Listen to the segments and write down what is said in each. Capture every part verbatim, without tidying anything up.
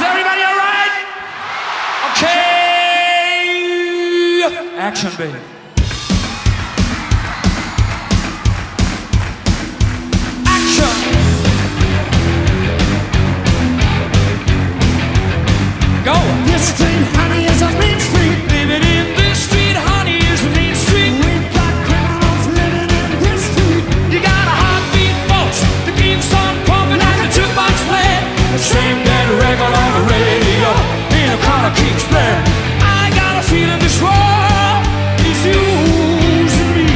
Is everybody all right? Okay. Action, baby. Action. Go. This street, honey, is a main street. Living in this street, honey, is a main street. We've got criminals living in this street. You got a heartbeat, folks. The keeps on pumping and the jukebox playing. The same dead record on the radio. In a car that keeps playing. I got a feeling this world is using me.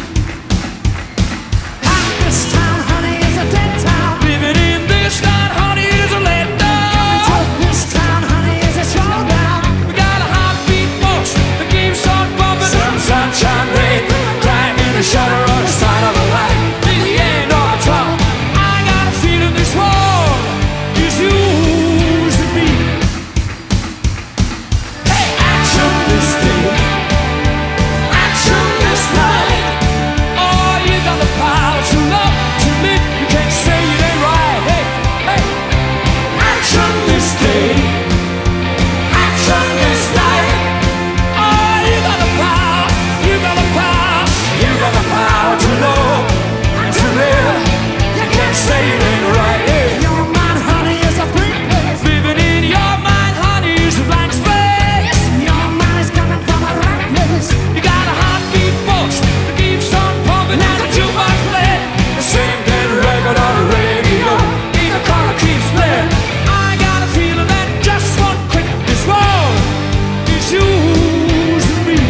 This town, honey, is a dead town. Living in this town, honey, is a letdown. This town, honey, is a showdown. We got a heartbeat, folks. The keeps on pumping. Some sunshine, rain, crying in the shutter on the side of the light. In the end of the tunnel, I got a feeling this world is using me. Hey, action this day, action this night. Oh, you got the power to love, to live. You can't say it ain't right. Hey, hey, action this day, action this night. Oh, you got the power, you got the power, you got the power to love, to live. You can't say it ain't right. Hey. Your mind, honey, is a free place. Living in your mind, honey, is a blank space. Your mind is coming from a right place. You got a heartbeat, folks, that keeps on pumping and the jukebox playing. The same dead record on the radio, in the car that keeps playing. I got a feeling that just one quick, this world is using me.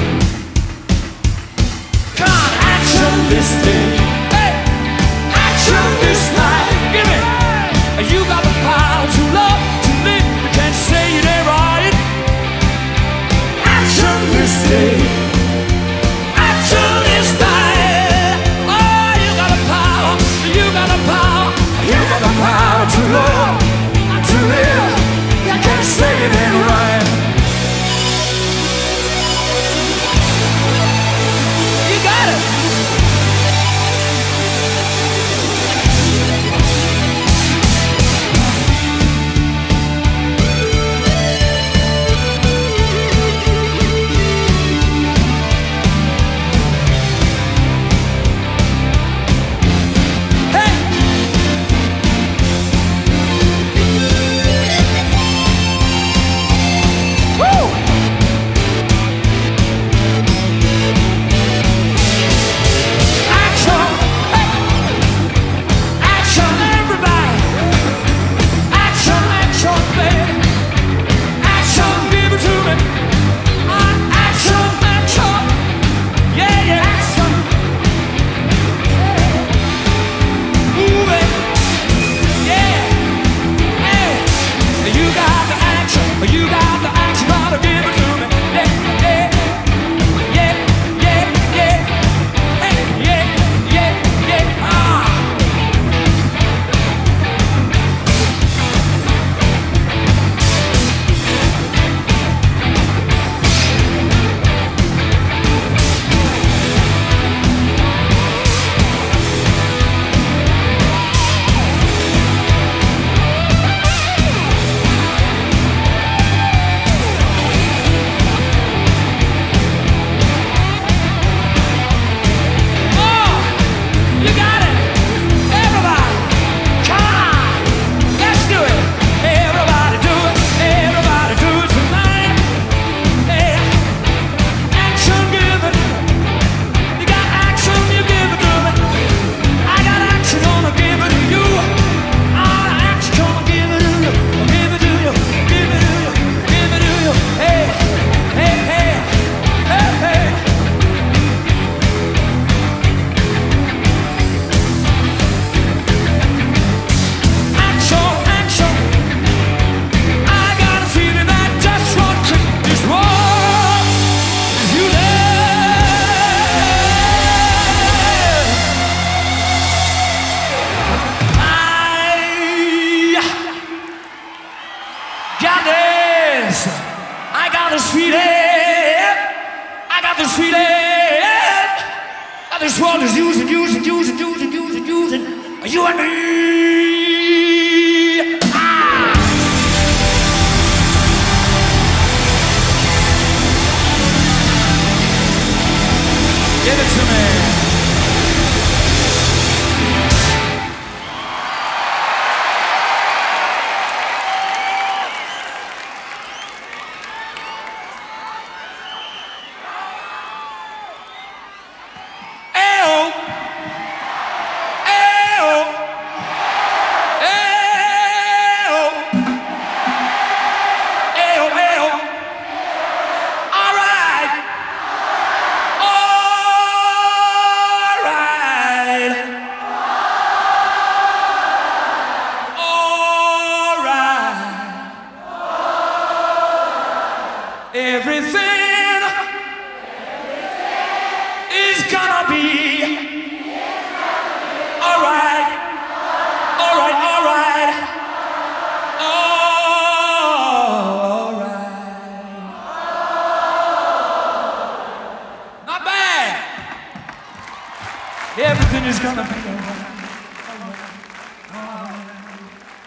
Come on, action this day, hey, action this night. Give me, you got the power to love, to live. You can't say it ain't right. Action this day, action this night. Oh, you got the power, you got the power, you got the power to love, to live. You can't say it ain't right. You got it. Hey. Woo. Action. Hey. Action, everybody. Action, action, baby. Action, give it to me. Ah, action, action. Yeah, yeah. Action. Move it. Yeah. Hey. You got the action. You got the action. Gotta give it to me. Yeah, yeah. Yeah, yeah, yeah. Hey, yeah, yeah, yeah. Ah. Oh, you got it. Everybody, come on. Let's do it. Everybody do it. Everybody do it tonight. Hey, action, give it. You got action, you give it to me. I got action, gonna give it to you. All the action, gonna give it to you. Give it to you. Give it to you. Give it to you. Hey, hey, hey, hey, hey. Action, action. I got a feeling that just one trick is wrong. Is you there? I got this. I got this feeling. I got this feeling. Got this world is using, using, using, using, using, using you and me. Ah! Everything is gonna be alright, alright, alright, alright. Not bad. Everything is gonna be alright.